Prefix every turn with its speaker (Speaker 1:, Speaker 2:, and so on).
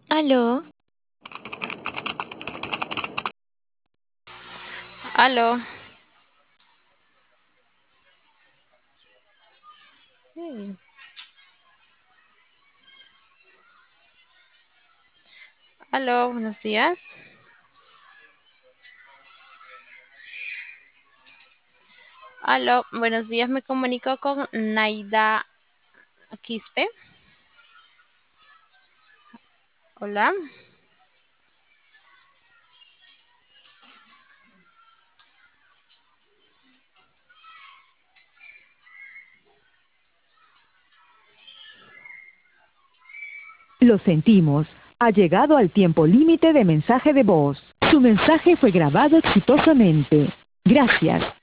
Speaker 1: Aló,
Speaker 2: Aló. Sí. Aló, buenos días. Aló, buenos días. Me comunico con Naida Quispe. Hola.
Speaker 3: Lo sentimos. Ha llegado al tiempo límite de mensaje de voz. Su mensaje fue grabado exitosamente. Gracias.